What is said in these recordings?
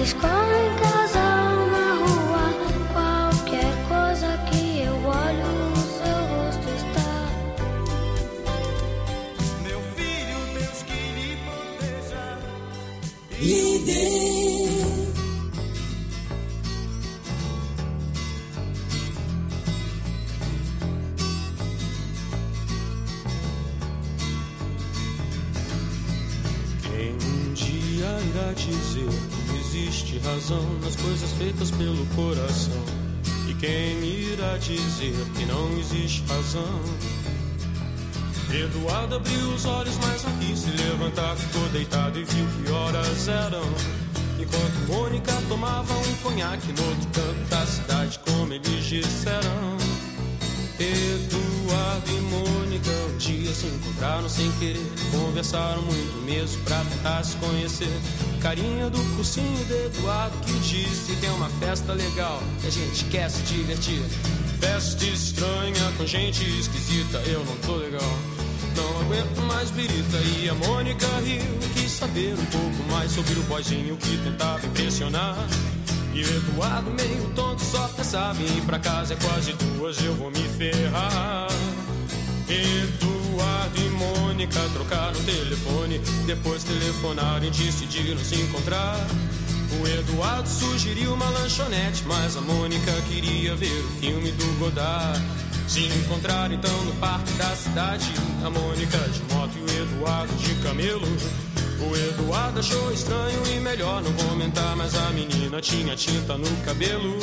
escola, em casa ou na rua, qualquer coisa que eu olho, o seu rosto está. Meu filho, Deus que lhe proteja. Lhe dê. Dizer que existe razão nas coisas feitas pelo coração. E quem irá dizer que não existe razão? Eduardo abriu os olhos, mas não quis se levantar. Ficou deitado e viu que horas eram. Enquanto Mônica tomava um conhaque no outro canto da cidade, como eles disseram. Eduardo e Mônica um dia se encontraram sem querer. Conversaram muito mesmo pra tentar se conhecer. Carinha do cursinho de Eduardo que disse que é uma festa legal, que a gente quer se divertir. Festa estranha com gente esquisita, eu não tô legal, não aguento mais birita. E a Mônica riu, quis saber um pouco mais sobre o boyzinho que tentava impressionar. E o Eduardo meio tonto só pensava em ir pra casa, é quase 2, eu vou me ferrar. Eduardo e Mônica trocaram telefone, depois telefonaram e decidiram se encontrar. O Eduardo sugeriu uma lanchonete, mas a Mônica queria ver o filme do Godard. Se encontraram então no parque da cidade, a Mônica de moto e o Eduardo de camelo. O Eduardo achou estranho e melhor não comentar, mas a menina tinha tinta no cabelo.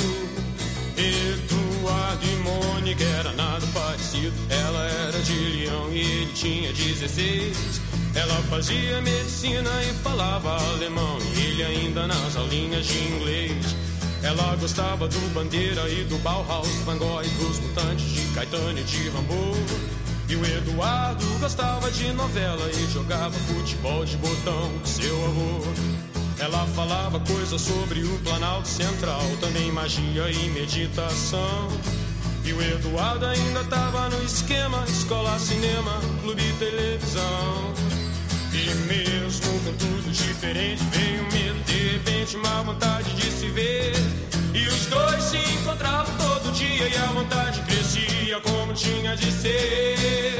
Eduardo e Mônica era nada parecido. Ela era de Leão e ele tinha 16. Ela fazia medicina e falava alemão, e ele ainda nas aulinhas de inglês. Ela gostava do Bandeira e do Bauhaus, Van Gogh e dos Mutantes, de Caetano e de Rambo. E o Eduardo gostava de novela e jogava futebol de botão com seu avô. Ela falava coisas sobre o Planalto Central, também magia e meditação. E o Eduardo ainda tava no esquema, escola, cinema, clube e televisão. E mesmo com tudo diferente, veio medo, de repente uma vontade de se ver. E os dois se encontravam todo dia e a vontade crescia como tinha de ser.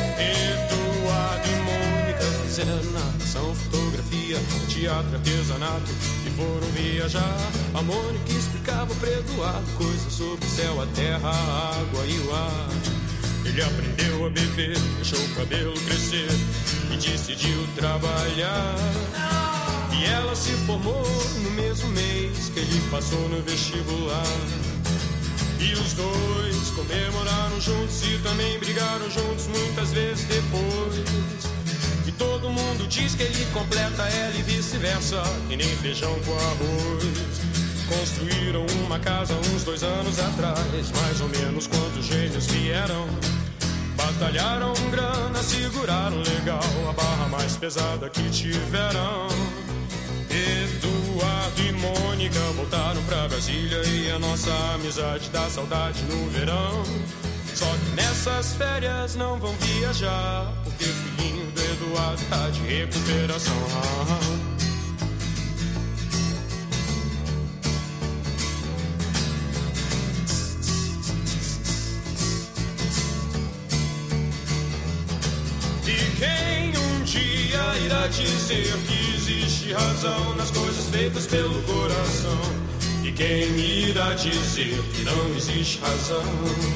Eduardo e Mônica fizeram natação, fotografia, teatro, artesanato e foram viajar. A Mônica explicava para Eduardo coisas sobre o céu, a terra, a água e o ar. Ele aprendeu a beber, deixou o cabelo crescer e decidiu trabalhar. E ela se formou no mesmo mês que ele passou no vestibular. E os dois comemoraram juntos e também brigaram juntos muitas vezes depois. E todo mundo diz que ele completa ela e vice-versa, que nem feijão com arroz. Construíram uma casa uns 2 anos atrás, mais ou menos quando os gêmeos vieram. Batalharam grana, seguraram legal a barra mais pesada que tiveram. Eduardo e Mônica voltaram pra Brasília e a nossa amizade dá saudade no verão. Só que nessas férias não vão viajar, porque o filhinho do Eduardo tá de recuperação. Quem um dia irá dizer que existe razão nas coisas feitas pelo coração? E quem irá dizer que não existe razão?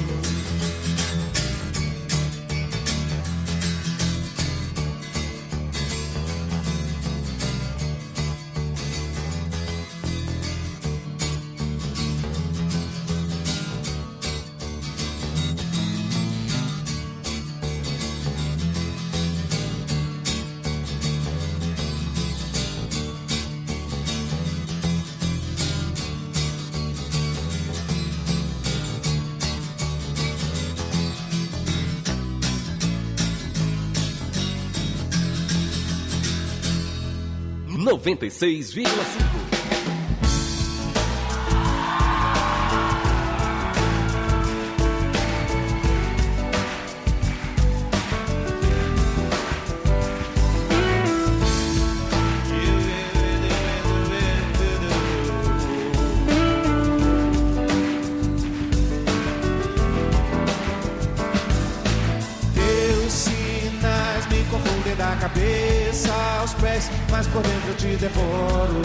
96,5. pés, mas por dentro eu te devoro.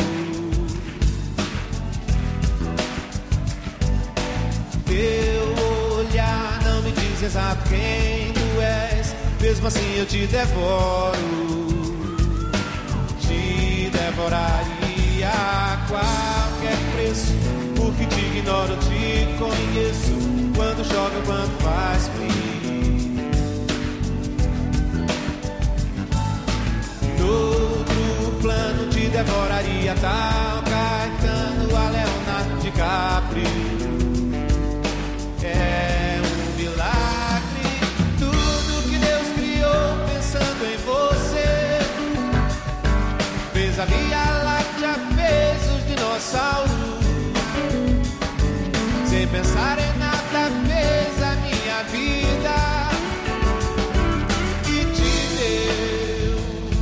Teu olhar não me diz exato quem tu és, mesmo assim eu te devoro. Te devoraria a qualquer preço, porque te ignoro, te conheço, quando chove ou quando faz frio. Noutro plano te devoraria tal Caetano a Leonardo DiCaprio. É um milagre tudo que Deus criou pensando em você. Fez a Via Láctea, fez os dinossauros, sem pensar em nada fez a minha vida e te deu,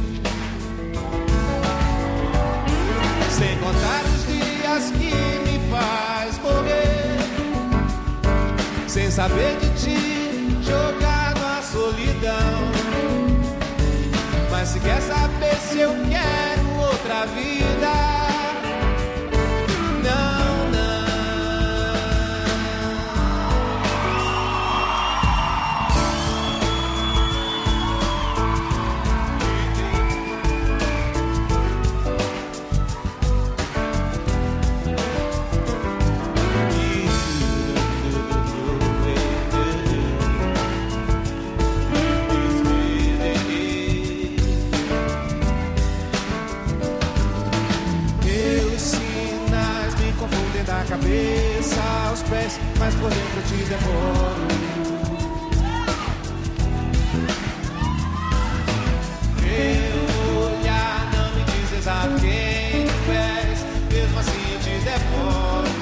sem contar os dias que me faz morrer, sem saber de ti, jogado à solidão. Mas se quer saber se eu quero outra vida, não, não. Da cabeça aos pés, mas por dentro eu te devoro. Teu olhar não me diz exato quem tu és, mesmo assim eu te devoro.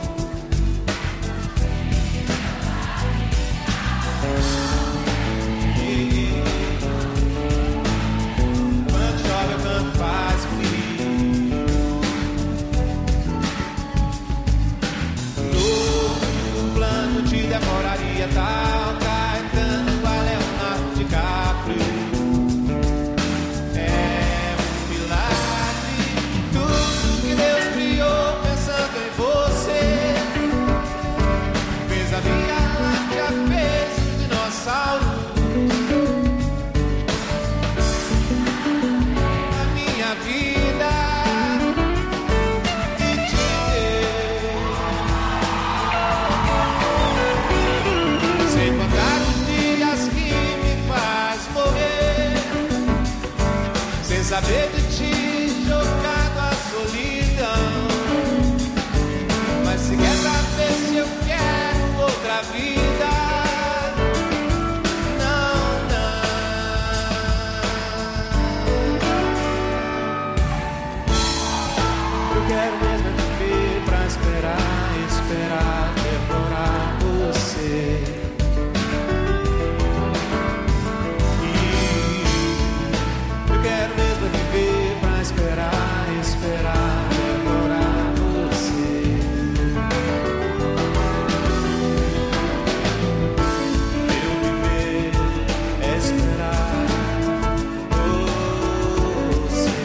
Quando chove ou quando faz frio, te devoraria tal Caetano a Leonardo DiCaprio. É um milagre tudo que Deus criou pensando em você. Fez a Via Láctea, fez os dinossauros, a minha vida. Saber de ti, jogado à solidão. Mas se quer saber se eu quero outra vida, não, não. Eu quero mesmo viver pra esperar, esperar, devorar você. Quero mesmo viver pra esperar, esperar, devorar você. Meu viver é esperar você.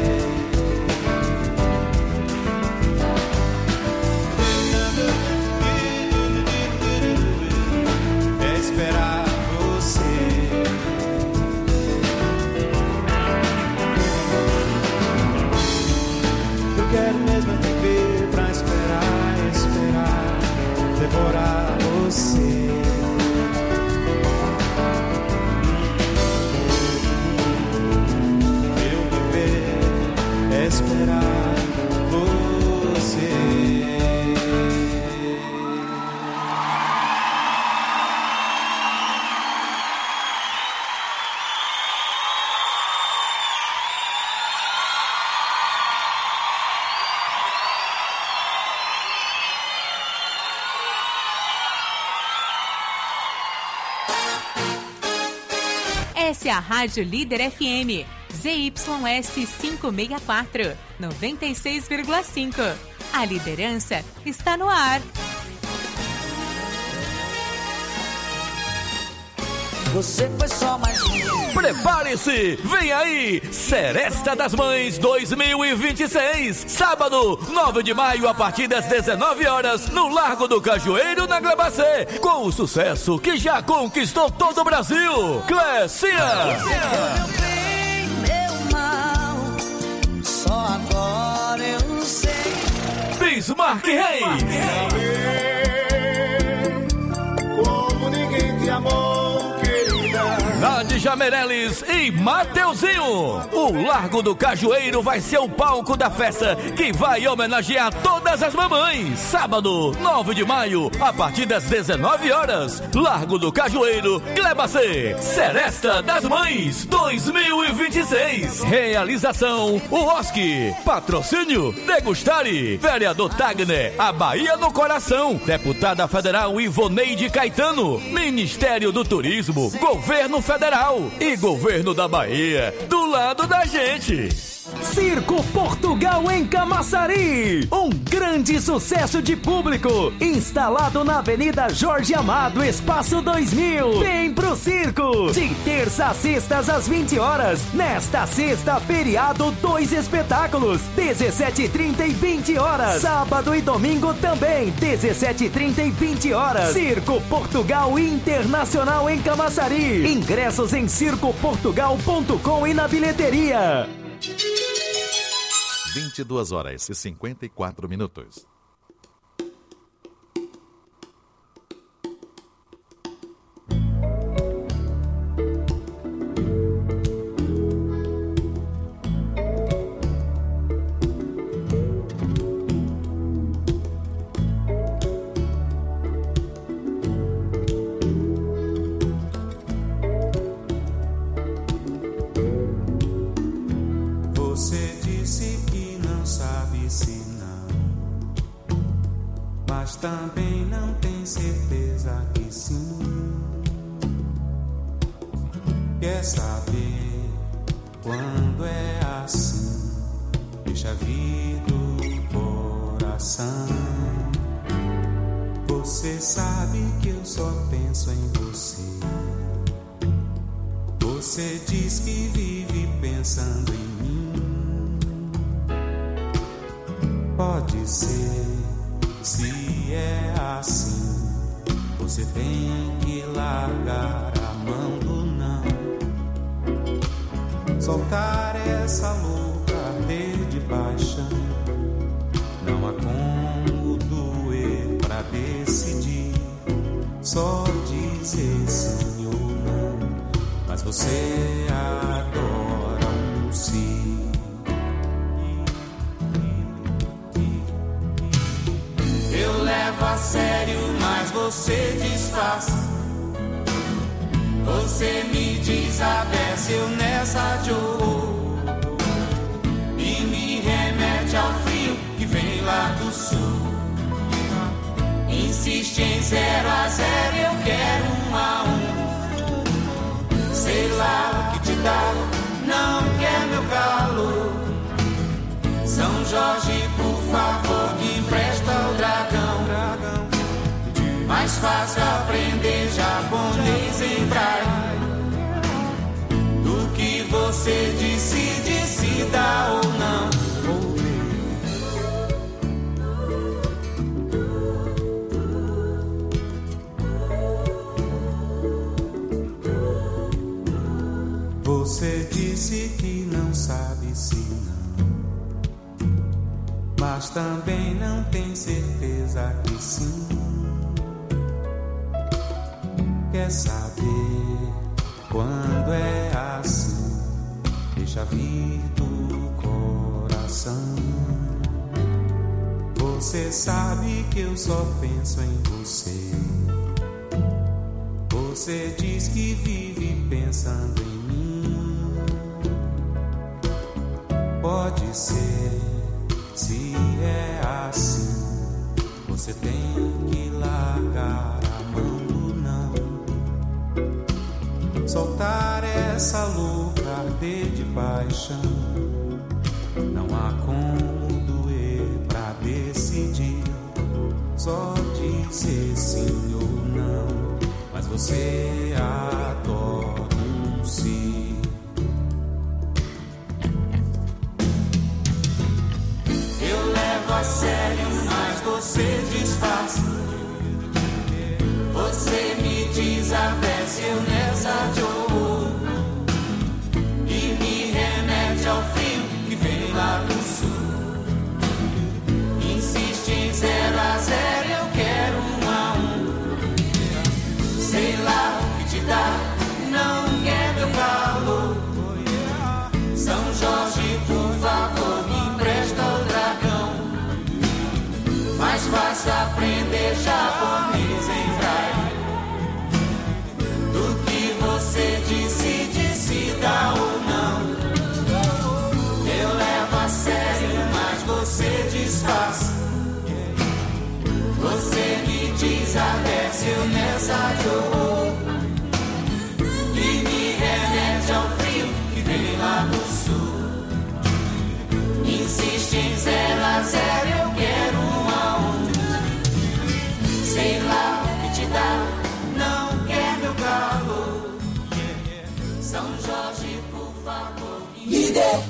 É esperar você. Quero mesmo viver pra esperar, esperar, devorar você. Meu viver é esperar você. Essa é a Rádio Líder FM, ZYS 564, 96,5. A liderança está no ar. Você foi só mais um. Prepare-se, vem aí, Seresta das Mães 2026, sábado, 9 de maio, a partir das 19 horas, no Largo do Cajueiro, na Glebacê, com o sucesso que já conquistou todo o Brasil, Clécia. Meu bem, meu mal, só agora eu sei. Bismarck Reis. Como ninguém te amou, querida. Nádia Meirelles e Mateuzinho. O Largo do Cajueiro vai ser o palco da festa que vai homenagear todas as mamães. Sábado, 9 de maio, a partir das 19 horas. Largo do Cajueiro, Glebacê, Seresta das Mães 2026. Realização, o OSC. Patrocínio, Degustare. Vereador Tagner, a Bahia no coração. Deputada Federal Ivoneide Caetano. Ministério do Turismo, Governo Federal e Governo da Bahia, do lado da gente. Circo Portugal em Camaçari, um grande sucesso de público, instalado na Avenida Jorge Amado, Espaço 2000. Vem pro circo, de terça a sextas às 20 horas. Nesta sexta, feriado, 2 espetáculos, 17h30 e 20 horas. Sábado e domingo também, 17h30 e 20 horas. Circo Portugal Internacional em Camaçari. Ingressos em circoportugal.com e na bilheteria. 22 horas e 54 minutos. Também não tem certeza que sim. Quer saber quando é assim? Deixa vir do coração. Você sabe que eu só penso em você. Você diz que vive pensando em mim. Pode ser. Se é assim, você tem que largar a mão do não. Soltar essa louca arder de paixão. Não há como doer pra decidir. Só dizer sim ou não. Mas você adora um sim. Eu levo a sério, mas você disfarça. Você me desabece, eu nessa de horror. E me remete ao frio que vem lá do sul. Insiste em 0-0, eu quero 1-1. Sei lá o que te dá, não quer meu calor. São Jorge, por favor, me empresta o dragão. Mais fácil aprender japonês em braille do que você decide se dá ou não. Você disse que não sabe se não, mas também não tem certeza que sim. Quer saber quando é assim? Deixa vir do coração. Você sabe que eu só penso em você. Você diz que vive pensando em mim. Pode ser, se é assim, você tem que largar a mão do não. Soltar essa louca arder de paixão. Não há como doer pra decidir. Só dizer sim ou não. Mas você adora a sério, mas você disfarça. Você me desabece, eu nessa de horror, e me remete ao frio que vem lá do sul. Insiste em 0 a 0, eu quero 1 a 1. Sei lá o que te dá, não quer meu calor. São Jorge, por favor, me empresta o dragão. Mais fácil aprender japonês em braille do que você decide se dá ou não. Eu levo a sério, mas você disfarça. Você me desabece, eu nessa de horror, e me remete ao frio que vem lá do sul. Insiste em 0 a 0, eu quero 1 a 1. Sei lá o que te dá, não quer meu calor. São Jorge, por favor, me dê.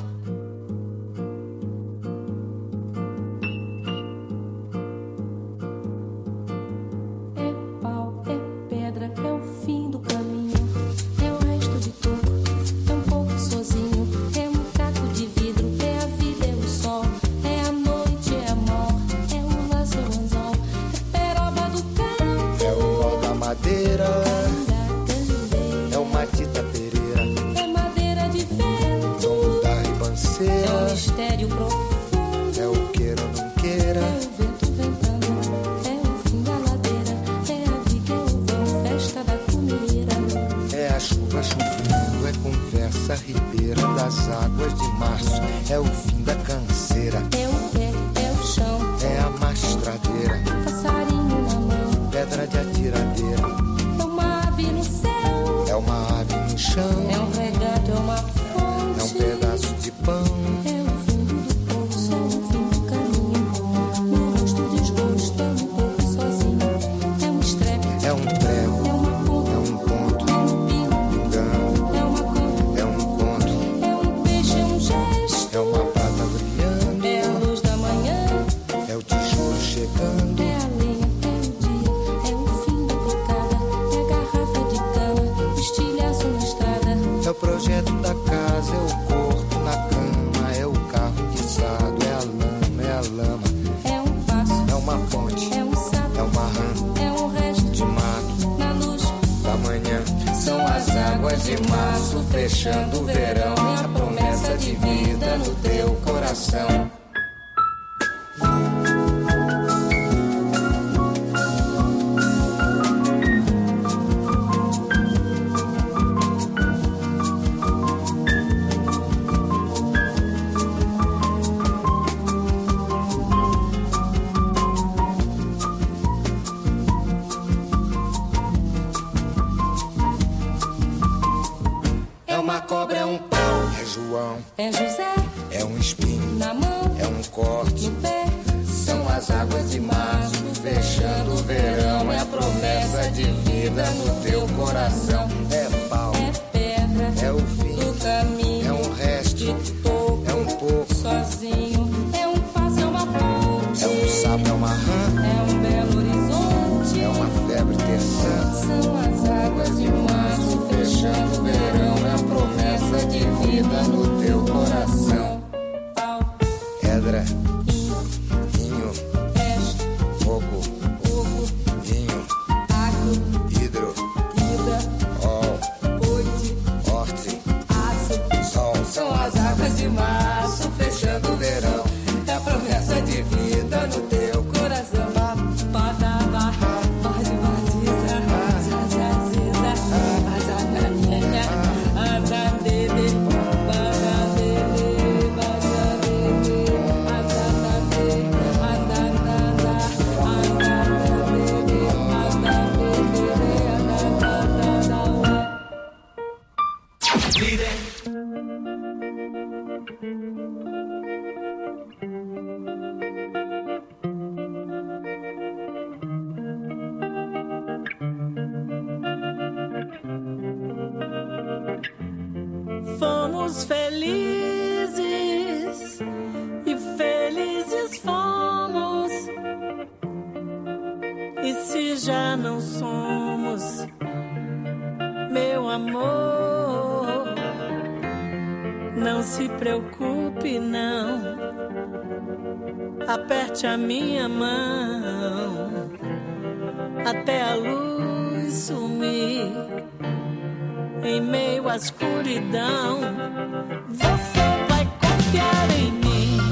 Fechando o verão, a promessa de vida no teu coração. Cobra é um pau, é João, é José, é um espinho na mão, é um corte no pé. São as águas de março, fechando o verão, é a promessa de vida no teu coração. É pau, é pedra, é o fim do caminho, é um resto de topo, é um pouco sozinho, é um passo, é uma ponte, é um sapo, é uma rã, é um belo horizonte, é uma febre terçã. São as águas de março, fechando o verão, é a promessa de vida no teu coração. Pau, pedra, inho, peste, fogo, ovo, vinho, água, hidro, ida, ol, oite, horte, aço, sol. São as águas de março, fechando o verão, é a promessa de vida no teu coração. Badaba, bade, badiza, zazaziza, azaganenha, azadele, badadele, badadele, azadadele, adadada, adadadele, adadadele, adadadada. Fomos felizes e felizes fomos. que já não somos, meu amor. Não se preocupe, não. Aperte a minha mão até a luz sumir em meio à escuridão. Você vai confiar em mim.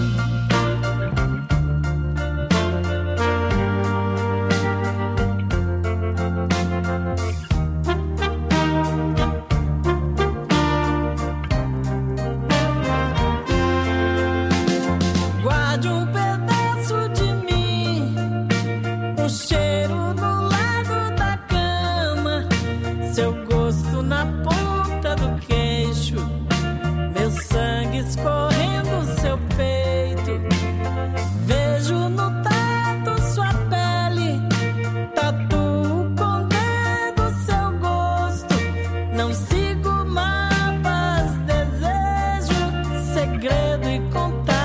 Guarde um pedaço de mim, o cheiro no lado da cama, seu gosto na ponta do queixo, meu sangue escorrendo seu peito. Vejo no tato sua pele, tatuo com dedo seu gosto. Não sigo mapas, desejo segredo e contato.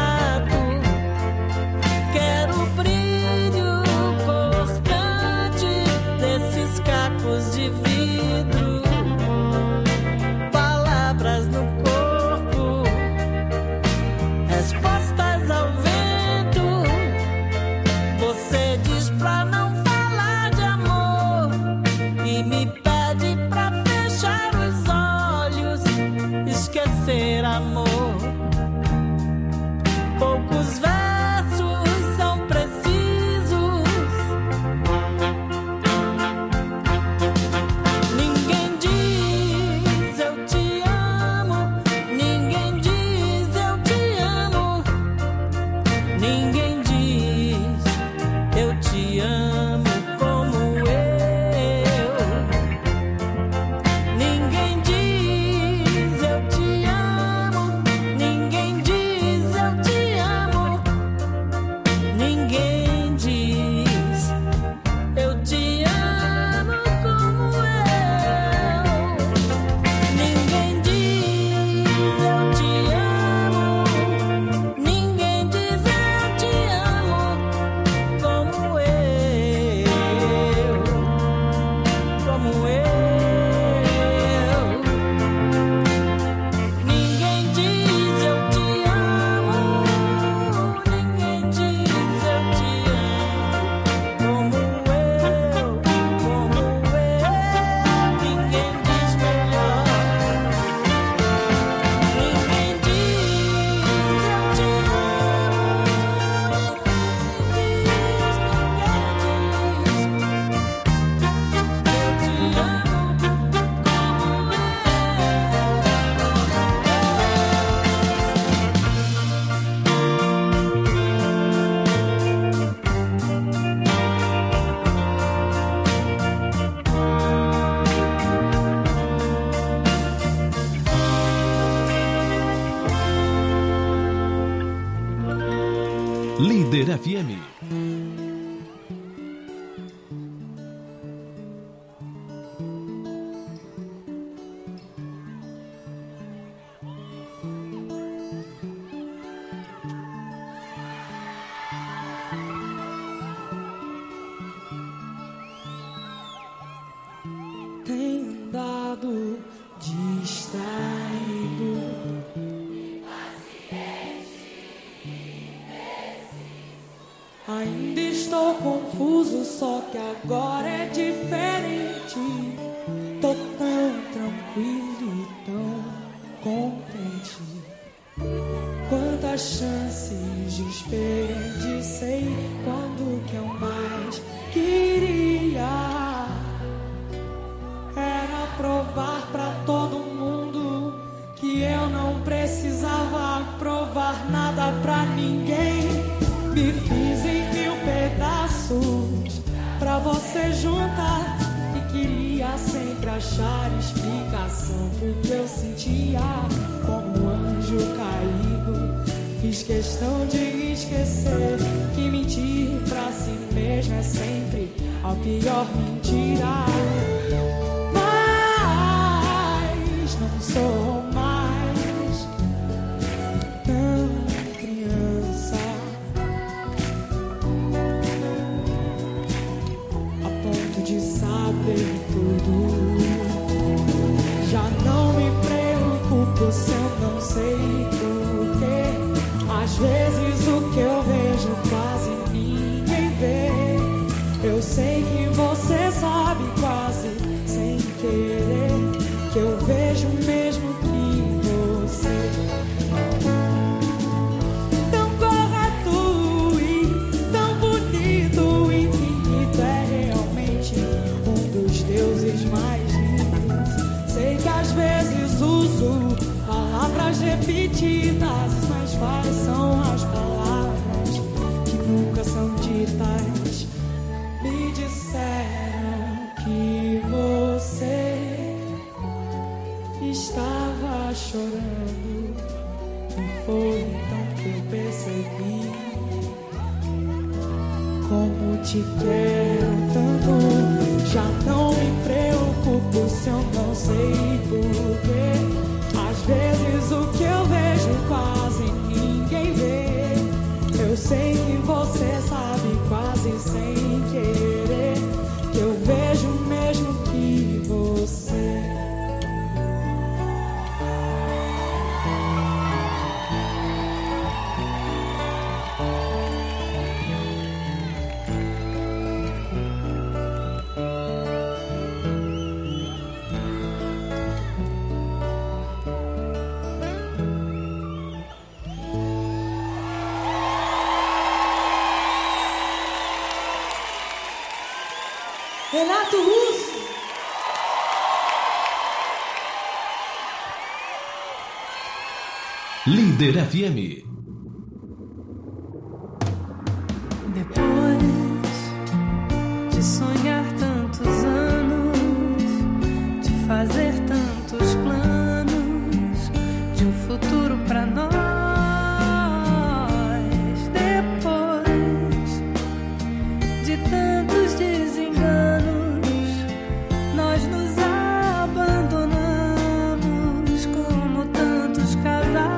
Quero o brilho cortante desses cacos de vidro, palavras no corpo, respostas ao vento. Você diz pra não falar de amor e me pede pra fechar os olhos, esquecer amor. Poucos versos são precisos. Ninguém diz eu te amo, ninguém diz eu te amo, ninguém diz eu te amo como eu. Ninguém diz eu te amo, ninguém diz eu te amo, ninguém diz eu te amo como eu. Ninguém diz eu te amo, ninguém diz eu te amo como eu, como eu. Ninguém diz eu te amo, ninguém diz eu te amo como eu, como eu. Ninguém diz melhor. Ninguém diz eu te amo, Líder FM. Tenho andado distraído, ainda estou confuso, só que agora é diferente. Tô tão tranquilo e tão contente. Quantas chances desperdicei quando o que eu mais queria era provar pra todo mundo que eu não precisava provar nada pra ninguém. Me fiz em 1000 pedaços pra você juntar e queria sempre achar explicação pro que eu sentia. Como um anjo caído, fiz questão de esquecer que mentir pra si mesmo é sempre a pior mentira. Mas não sou mais tão criança a ponto Já não me preocupo se eu não sei porquê. Às vezes o que eu vejo quase ninguém vê. Eu sei que você sabe quase sem querer que eu vejo mesmo que você. Tão correto e tão bonito, infinito, é realmente um dos deuses mais lindos. Sei que às vezes uso palavras repetidas, mas quais são as palavras que nunca são ditas? Me disseram que você estava chorando e foi então que eu percebi como te quero tanto. Já não me preocupo se eu não sei porquê. Às vezes o que eu vejo quase ninguém vê. Eu sei que você sabe quase sem querer que eu vejo mesmo que você. Renato Russo. Líder FM. Depois de sonhar tantos anos, de fazer tantos planos, de um futuro pra nós, depois de tantos desenganos, nós nos abandonamos como tantos casais.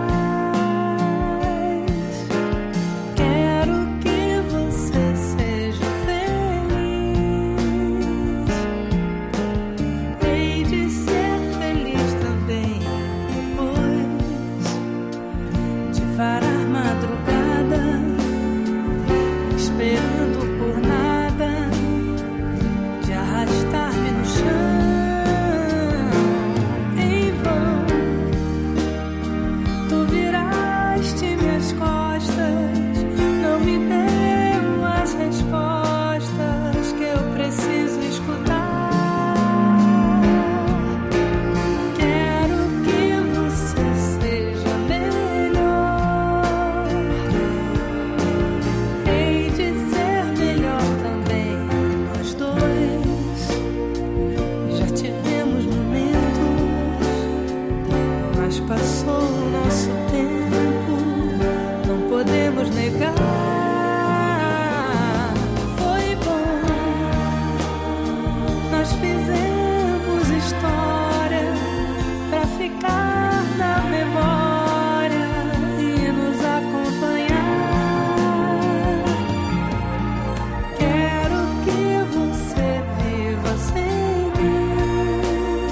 Quero que você seja feliz. Hei de ser feliz também depois de varar madrugada, esperando por nada, de arrastar-me no chão em vão. Tu viraste minhas costas, não me deu as respostas que eu preciso escutar. Quero que você seja melhor. Hei de ser melhor também, nós dois. Já tivemos momentos, mas passou o nosso tempo, não podemos negar. Foi bom, nós fizemos história pra ficar na memória e nos acompanhar. Quero que você viva sem mim.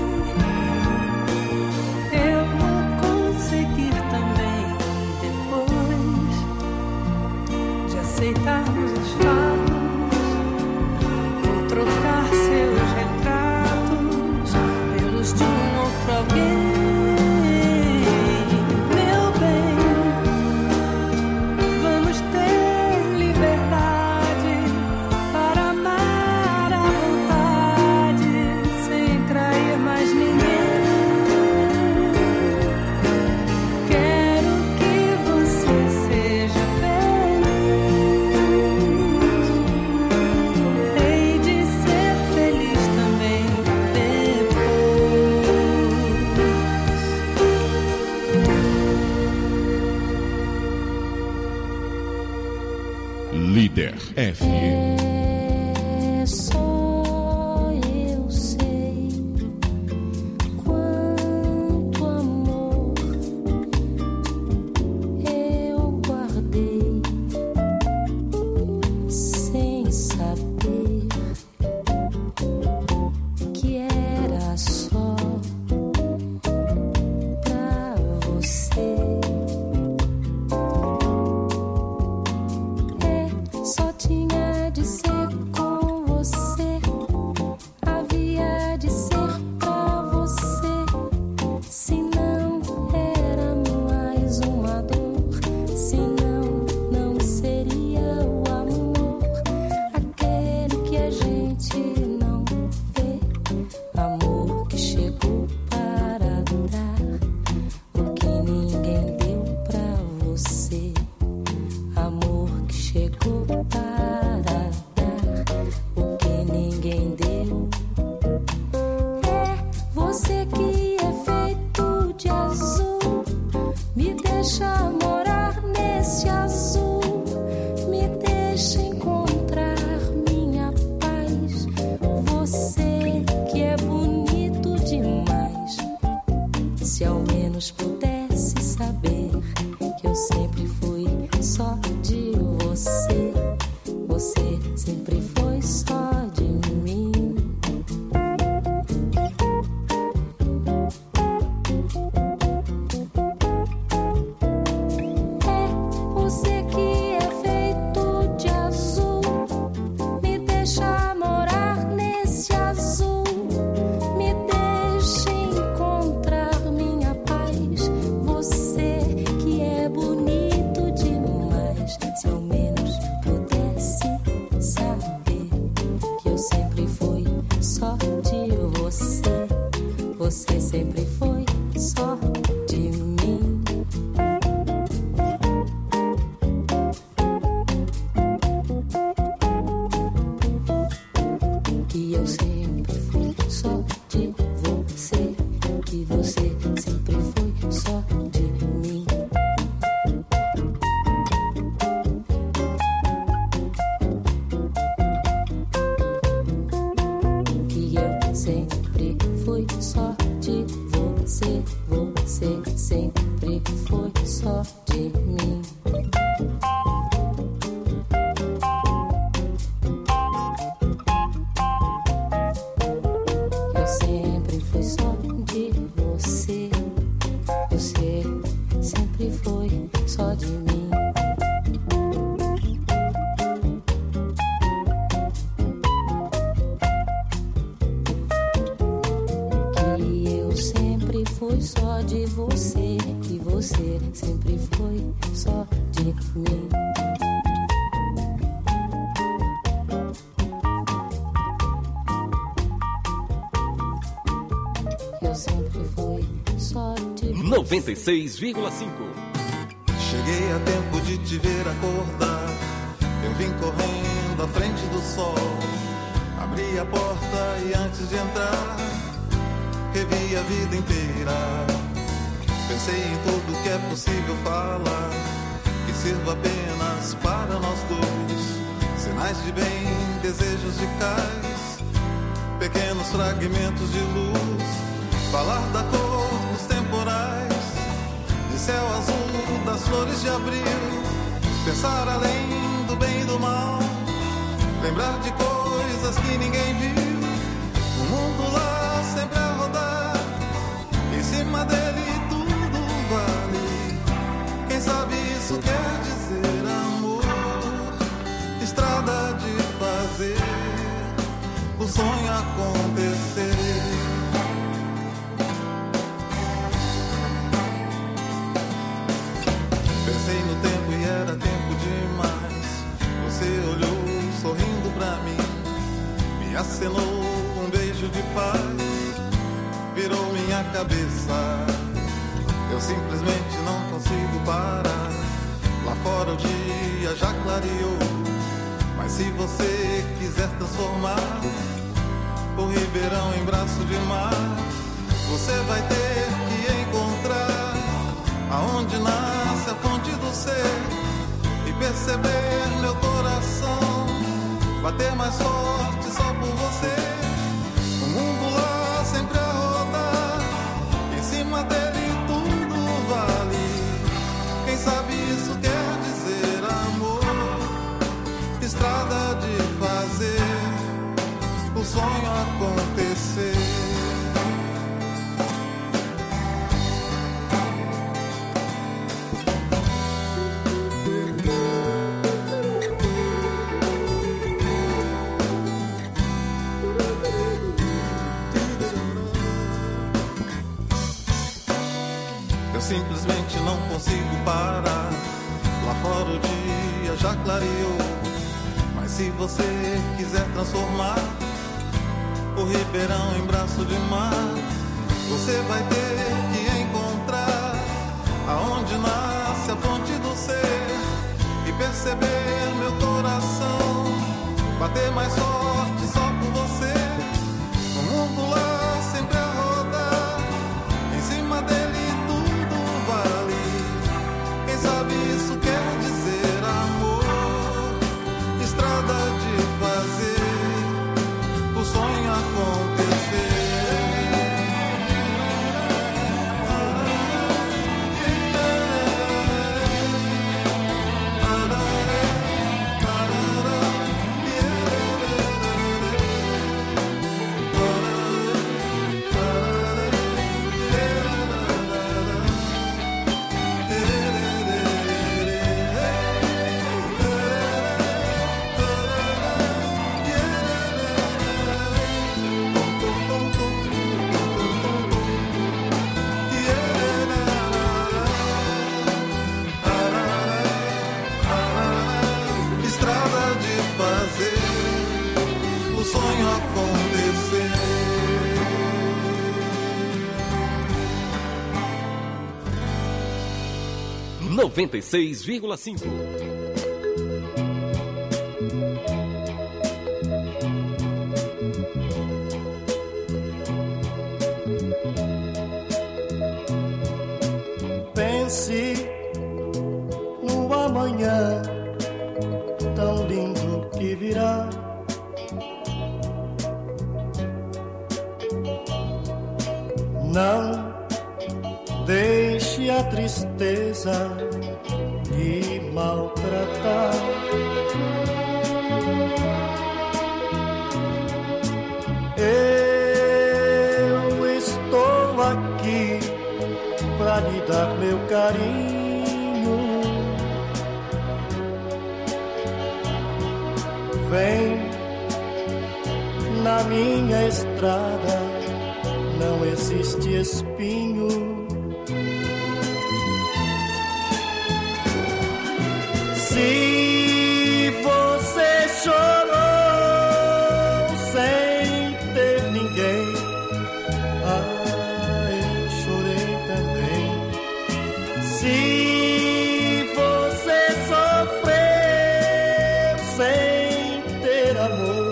Eu vou conseguir também depois de aceitarmos os fatos. Vou trocar seus retratos pelos de um outro alguém. Meu bem, vamos ter liberdade para amar à vontade, sem trair mais ninguém. Quero que você seja feliz. Hei de ser feliz também depois. Líder FM. Só eu sei quanto amor eu guardei sem saber que é Só tinha de ser com você, havia de ser pra você. Se não era mais uma dor, se não, não seria o amor, aquele que a gente não vê. Amor que chegou para dar o que ninguém deu pra você. Amor que chegou para dar o que ninguém deu. É você que é feito de azul, me deixa morar nesse azul, me deixa encontrar minha paz. Você que é bonito demais. Se ao menos pudesse saber que eu sempre fui só de você, você sempre foi só de mim. É você que é feito de azul, me deixa morar nesse azul, me deixa encontrar minha paz. Você que é bonito demais. Se ao menos pudesse saber que eu sempre fui só de você, você sempre foi só de mim. Que eu sempre fui só de você, que você sempre foi só de mim. Que eu sempre fui só de você, você sempre foi só de mim. Eu sempre fui só de você, você sempre foi só de mim. Que eu sempre fui só de você, que você sempre foi só de mim. Eu sempre fui só de 96,5. Cheguei a tempo de te ver acordar. Eu vim correndo à frente do sol. Abri a porta e antes de entrar, revi a vida inteira. Pensei em tudo que é possível falar, que sirva apenas para nós dois. Sinais de bem, desejos de cais, pequenos fragmentos de luz. Falar da cor dos temporais, de céu azul, das flores de abril. Pensar além do bem e do mal, lembrar de coisas que ninguém viu. O mundo lá sempre a rodar, em cima dele tudo vale. Quem sabe isso quer dizer amor, estrada de fazer o sonho acontecer. Pensei no tempo e era tempo demais. Você olhou sorrindo pra mim, me acenou um beijo de paz, virou minha cabeça. Eu simplesmente não consigo parar. Lá fora o dia já clareou, mas se você quiser transformar o Ribeirão em braço de mar, você vai ter que encontrar aonde nasce a fonte do ser e perceber meu coração bater mais forte só por você. O mundo lá sempre a rodar, em cima dele tudo vale. Quem sabe isso quer dizer amor, estrada de fazer o sonho acontecer. simplesmente não consigo parar. Lá fora o dia já clareou, mas se você quiser transformar o Ribeirão em braço de mar, você vai ter que encontrar aonde nasce a fonte do ser e perceber meu coração bater mais forte só por você. O mundo lá sempre a rodar, em cima dele tudo vale. Quem sabe isso quer dizer amor, estrada de fazer o sonho acontecer. Sonho acontecer. 96,5. Pense no amanhã tão lindo que virá. Não deixe a tristeza lhe maltratar. Eu estou aqui pra lhe dar meu carinho. Vem na minha estrada, não existe espinho. Se você chorou sem ter ninguém, eu chorei também. Se você sofreu sem ter amor,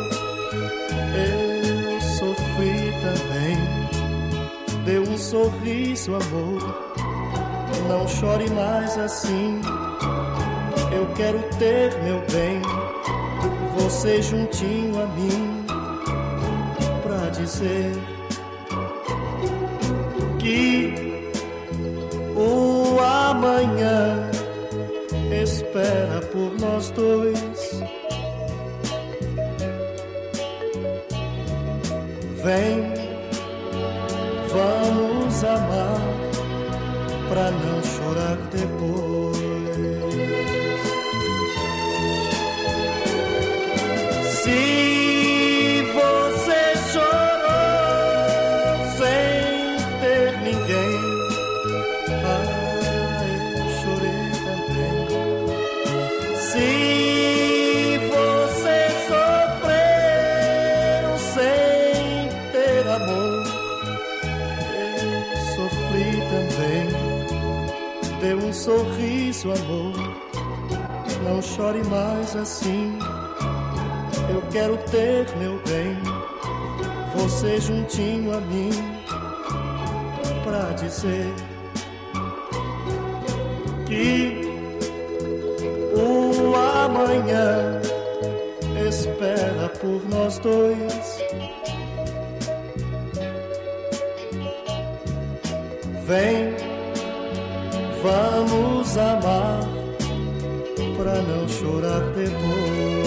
eu sofri também. Dê um sorriso, amor, não chore mais assim. Eu quero ter, meu bem, você juntinho a mim, pra dizer que o amanhã espera por nós dois. Vem, vamos amar, pra não chorar depois. Se você chorou sem ter ninguém, eu chorei também. Se você sofreu sem ter amor, eu sofri também. Dê um sorriso, amor, não chore mais assim. Eu quero ter, meu bem, você juntinho a mim, pra dizer que o amanhã espera por nós dois. Vem, vamos amar, pra não chorar depois.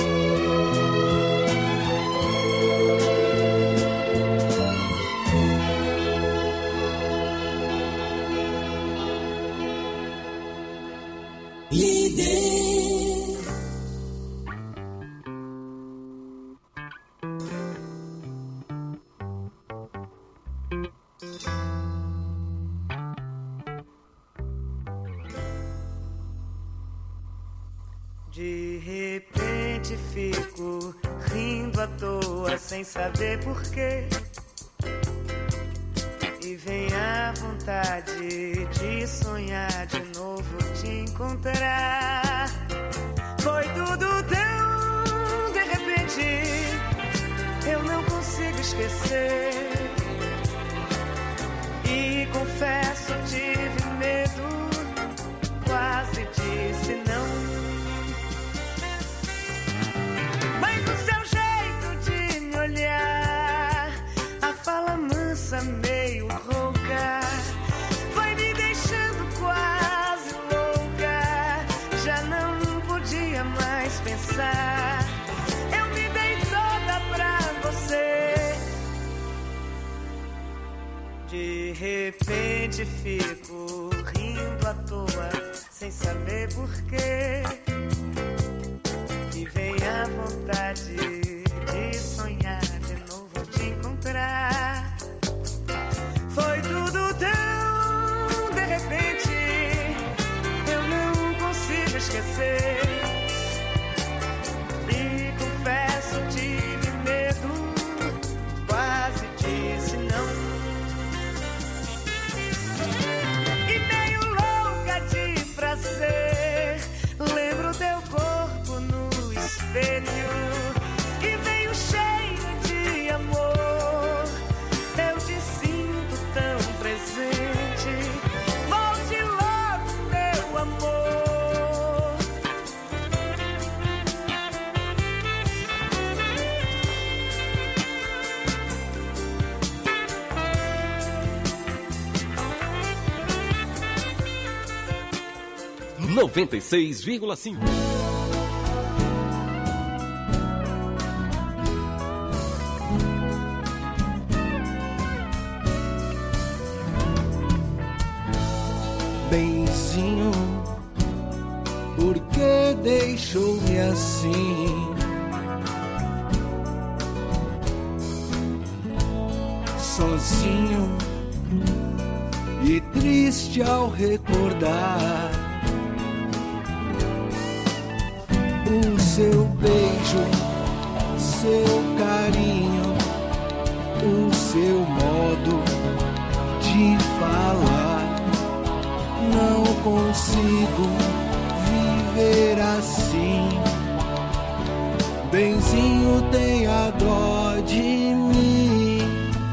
repente fico rindo à toa sem saber porquê. E vem a vontade de sonhar de novo te encontrar. Foi tudo tão de repente, eu não consigo esquecer. E confesso, tive medo, quase disse não. Mas o seu jeito de me olhar, a fala mansa meio rouca, foi me deixando quase louca. Já não podia mais pensar, eu me dei toda pra você. De repente fico rindo à toa sem saber porquê. E vem a vontade de sonhar de novo te encontrar. Foi tudo tão de repente, eu não consigo esquecer. E confesso, tive medo, quase disse não. E meio louca de prazer, lembro teu corpo no espelho. E veio cheio de amor, eu te sinto tão presente. Volte logo, meu amor. 96,5. Benzinho, por que deixou-me assim? Sozinho e triste ao recordar o seu beijo, seu carinho, o seu modo de falar. Não consigo viver assim. Benzinho, tenha dó de mim.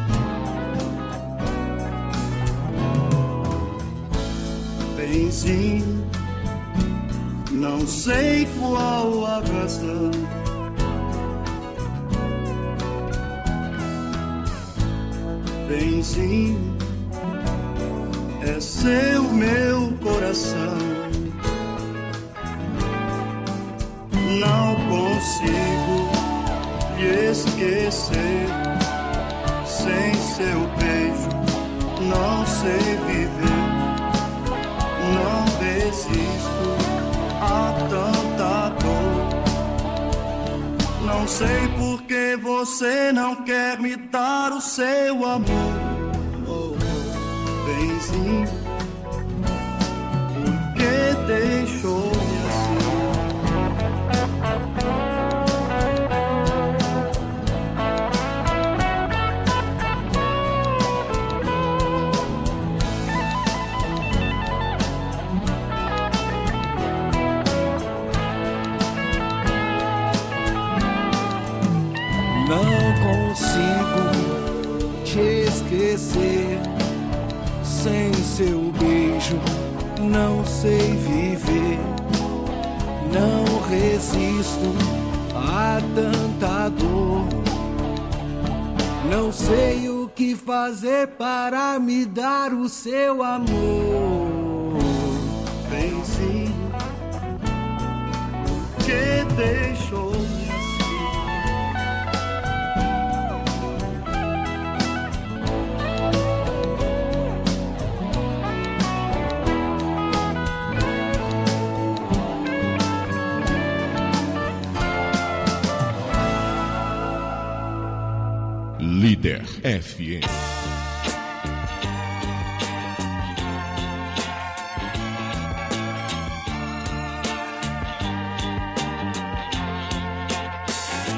Benzinho, não sei qual a razão, benzinho, é seu meu coração. Não consigo lhe esquecer. Sem seu beijo não sei viver. Não resisto a tanta dor. Não sei por que você não quer me dar o seu amor. Benzinho, por que deixou-me assim? Não consigo te esquecer. Sem seu beijo não sei viver. Não resisto a tanta dor. Não sei o que fazer para me dar o seu amor. Benzinho, que deixou-me Líder FM.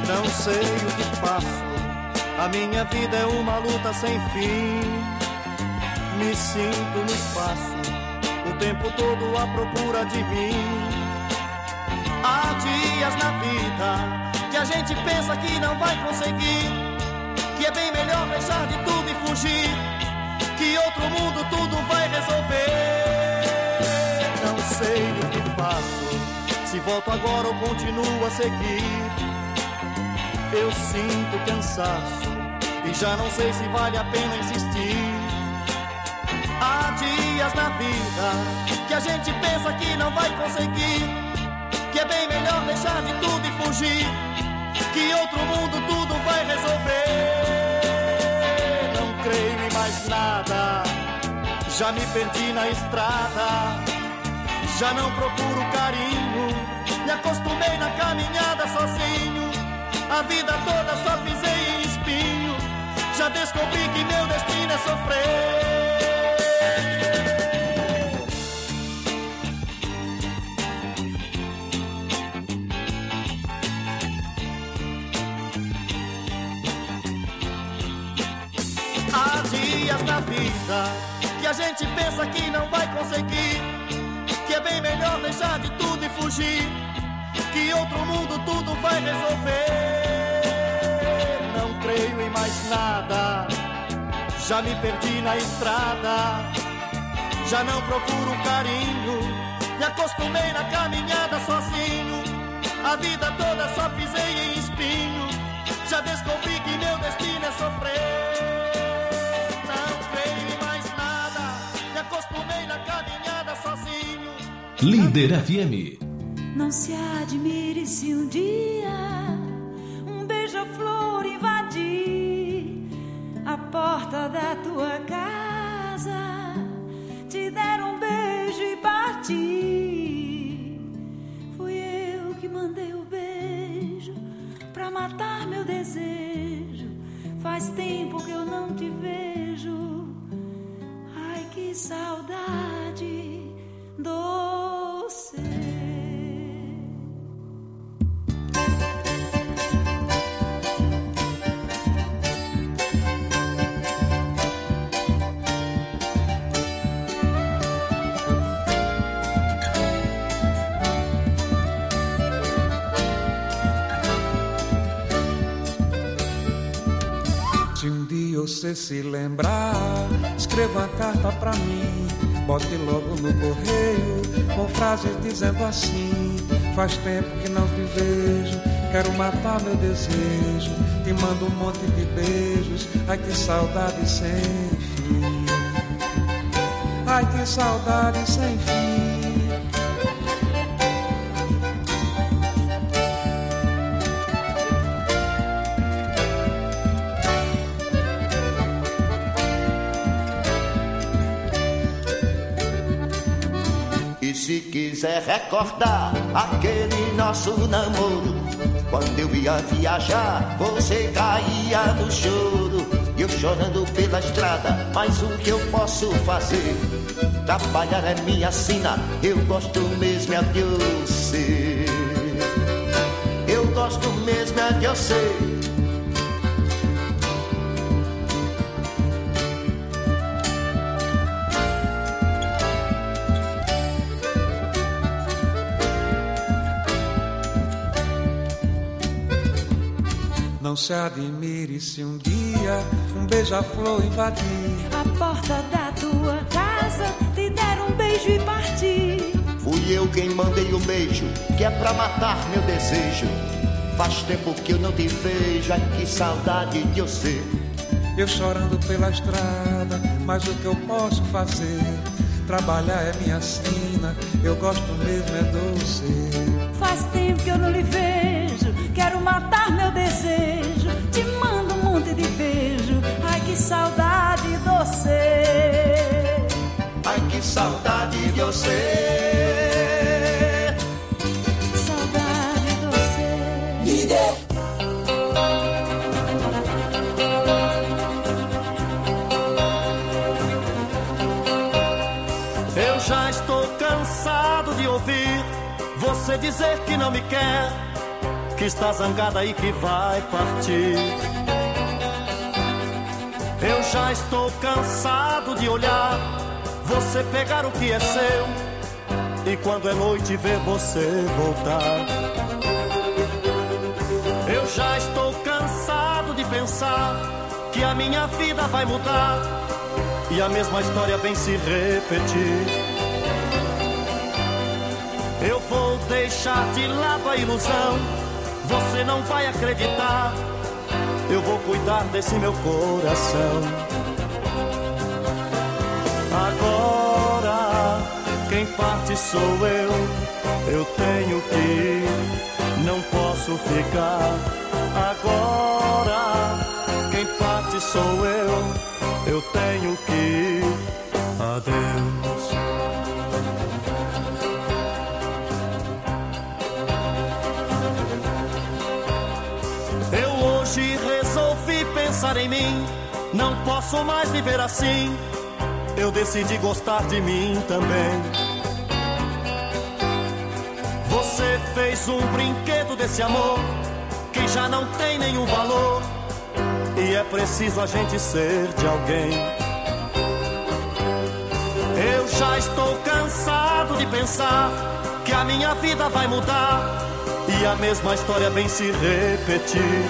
Não sei o que faço, a minha vida é uma luta sem fim. Me sinto no espaço, o tempo todo à procura de mim. Há dias na vida que a gente pensa que não vai conseguir, que é bem melhor deixar de tudo e fugir, que outro mundo tudo vai resolver. Não sei o que faço, se volto agora ou continuo a seguir. Eu sinto cansaço e já não sei se vale a pena insistir. Há dias na vida que a gente pensa que não vai conseguir, que é bem melhor deixar de tudo e fugir, que outro mundo tudo vai resolver. Não creio em mais nada, já me perdi na estrada, já não procuro carinho, me acostumei na caminhada sozinho. A vida toda só pisei em espinho, já descobri que meu destino é sofrer. Há dias na vida que a gente pensa que não vai conseguir, que é bem melhor deixar de tudo e fugir, que outro mundo tudo vai resolver. Não creio em mais nada, já me perdi na estrada, já não procuro carinho, me acostumei na caminhada sozinho. A vida toda só pisei em espinho, já descobri que meu destino é sofrer. Não creio em mais nada, me acostumei na caminhada sozinho. Líder FM. Não se admire se um dia um beija-flor invadir a porta da tua casa, te der um beijo e partir. Fui eu que mandei o beijo pra matar meu desejo. Faz tempo que eu não te vejo. Ai, que saudade doce. Se um dia você se lembrar, escreva uma carta pra mim, bote logo no correio, com frases dizendo assim: faz tempo que não te vejo, quero matar meu desejo, te mando um monte de beijos, ai que saudade sem fim, ai que saudade sem fim. E se quiser recordar aquele nosso namoro, quando eu ia viajar, você caía no choro, eu chorando pela estrada, mas o que eu posso fazer? Trabalhar é minha sina, eu gosto mesmo é de você. Eu gosto mesmo é de você. Não se admire se um dia um beija-flor invadir a porta da tua casa, te der um beijo e partir. Fui eu quem mandei o beijo, que é pra matar meu desejo. Faz tempo que eu não te vejo, ai que saudade de você. Eu chorando pela estrada, mas o que eu posso fazer? Trabalhar é minha sina, eu gosto mesmo é doce. Faz tempo que eu não lhe vejo, quero matar meu desejo, te mando um monte de beijo, ai que saudade doce. Ai que saudade de você. Saudade doce. Líder. Eu já estou cansado de ouvir você dizer que não me quer, que está zangada e que vai partir. Eu já estou cansado de olhar você pegar o que é seu e quando é noite ver você voltar. Eu já estou cansado de pensar que a minha vida vai mudar e a mesma história vem se repetir. Eu vou deixar de lado a ilusão, você não vai acreditar. Eu vou cuidar desse meu coração. Agora quem parte sou eu tenho que ir, não posso ficar. Agora quem parte sou eu tenho que ir. Adeus. Eu hoje resolvi pensar em mim, não posso mais viver assim. Eu decidi gostar de mim também. Você fez um brinquedo desse amor que já não tem nenhum valor e é preciso a gente ser de alguém. Eu já estou cansado de pensar que a minha vida vai mudar e a mesma história vem se repetir.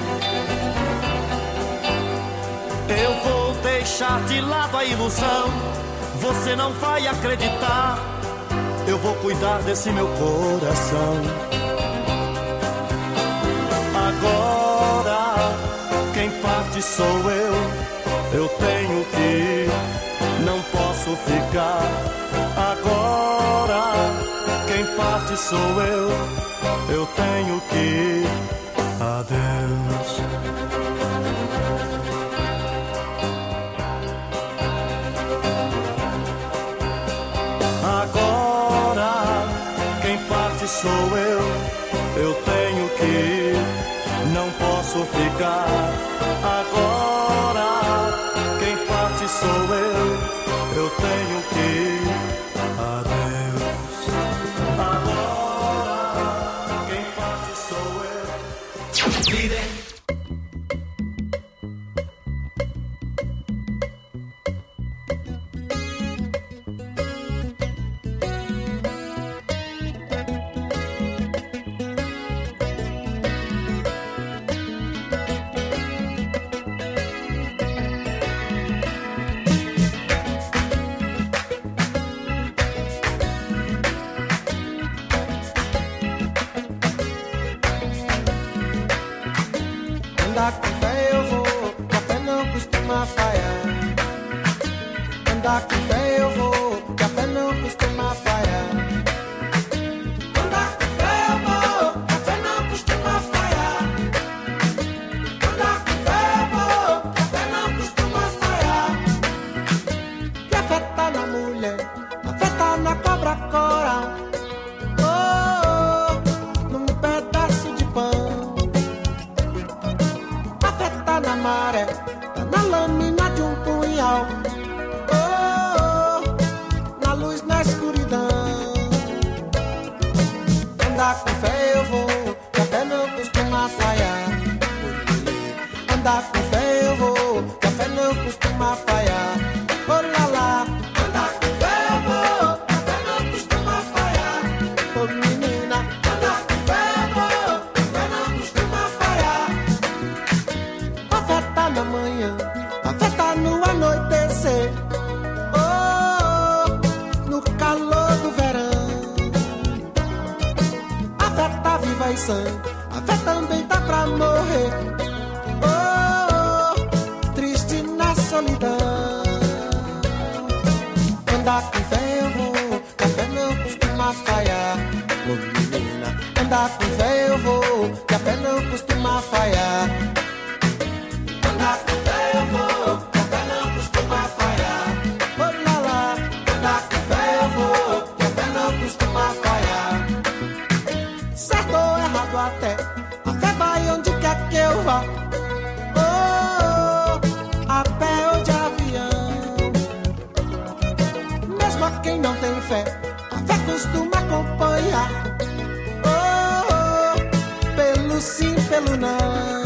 Eu vou deixar de lado a ilusão, você não vai acreditar. Eu vou cuidar desse meu coração. Agora quem parte sou eu tenho que ir, não posso ficar. Agora quem parte sou eu tenho que ir. Adeus. Agora quem parte sou eu tenho que ir, não posso ficar. Agora quem parte sou eu tenho que ir. Adeus. Agora quem parte sou eu. Líder. Andar com fé eu vou, a fé não costuma falhar. Andar com fé eu vou, que a fé não costuma falhar. Andar com fé eu vou, que a fé não costuma falhar. Andar com fé eu vou, que a fé não costuma falhar. Que a fé tá na mulher, a fé tá na cobra coral. Num pedaço de pão. A fé tá na maré, tá na lâmina de um punhal. Na luz, na escuridão. Andar com fé eu vou, que a fé não costuma falhar. Andar com fé eu vou, que a fé não costuma falhar. Oh lá lá. Andar com fé eu vou, que a fé não costuma falhar. Oh menina. Andar com fé eu vou, que a fé não costuma falhar. A fé tá na manhã, a fé tá no anoitecer. No calor do verão. A fé tá viva e sã, a fé também tá pra morrer. Triste na solidão. Andar com fé eu vou, que a fé não costuma falhar. Oh menina, andar com fé eu vou, que a fé não costuma falhar. Andar com fé eu vou, que a fé não costuma falhar. Oh lá lá. Andar com fé eu vou, que a fé não costuma falhar. Certo ou errado até, a fé vai onde quer que eu vá. A pé ou de avião. Mesmo a quem não tem fé, a fé costuma acompanhar. Pelo pelo sim, pelo não.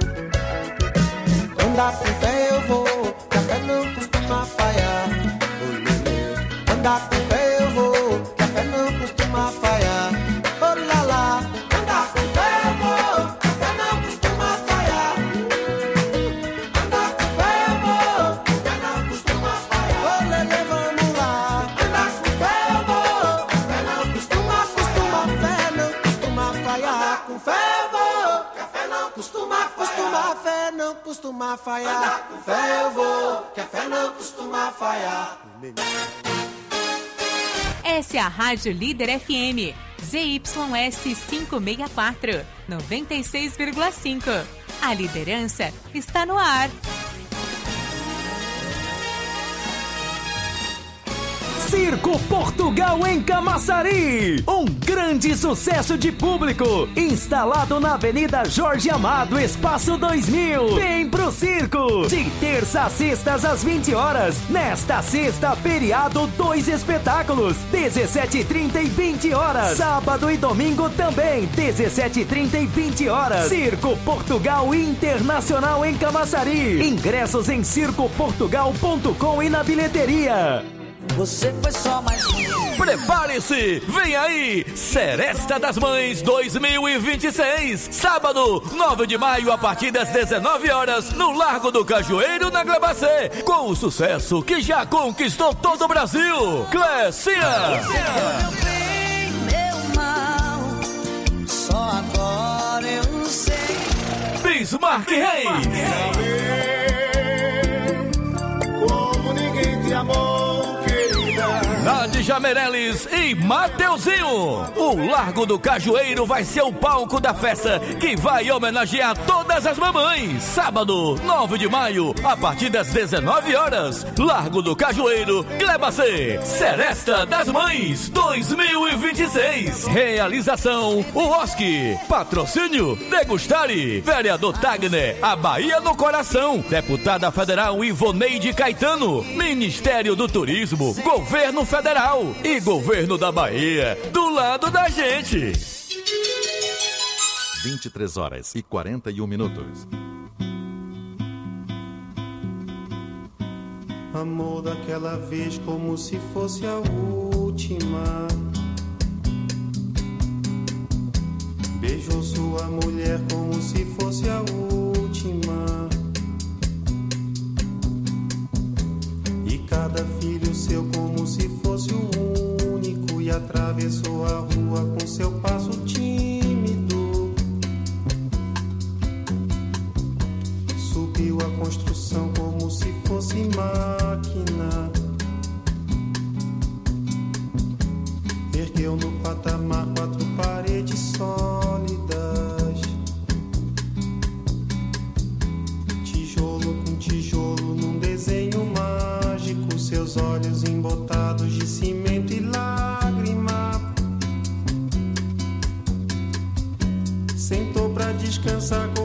Andar com fé eu vou, que a fé não costuma falhar. Andar com fé eu vou, que a fé não costuma falhar. Oh lá lá. Andar com fé eu vou, que a fé não costuma falhar. Andar com fé eu vou, que a fé não costuma falhar. Oh lelê, vamos lá. Andar com fé eu vou, que a fé não costuma falhar. Com fé eu vou, que a fé não costuma falhar. Andar com fé eu vou, que a fé não costuma falhar. Essa é a Rádio Líder FM, ZYS 564, 96,5. A liderança está no ar. Circo Portugal em Camaçari, um grande sucesso de público, instalado na Avenida Jorge Amado, Espaço 2000. Vem pro circo, de terça a sextas às 20 horas. Nesta sexta, feriado, 2 espetáculos, 17h30 e 20 horas. Sábado e domingo também, 17h30 e 20 horas. Circo Portugal Internacional em Camaçari. Ingressos em circoportugal.com e na bilheteria. Você foi só mais um. Prepare-se, vem aí, Seresta das Mães 2026, sábado, 9 de maio, a partir das 19 horas, no Largo do Cajueiro, na Glebacê, com o sucesso que já conquistou todo o Brasil, Clécia. Meu bem, meu mal, só agora eu sei. Bismarck Reis. Como ninguém te amou. Nádia Meirelles e Mateuzinho. O Largo do Cajueiro vai ser o palco da festa que vai homenagear todas as mamães. Sábado, 9 de maio, a partir das 19 horas. Largo do Cajueiro, Glebacê, Seresta das Mães 2026. Realização, o OSC. Patrocínio, Degustare. Vereador Tagner, a Bahia no coração. Deputada Federal Ivoneide Caetano. Ministério do Turismo, Governo Federal e Governo da Bahia, do lado da gente. 23 horas e 41 minutos. Amor daquela vez como se fosse a última. Beijou sua mulher como se fosse a última. E cada filho seu como se fosse o único. E atravessou a rua com seu passo tímido. Subiu a construção como se fosse máquina. Ergueu no patamar 4 paredes sólidas. Tijolo com tijolo num desenho mágico. Seus olhos embotados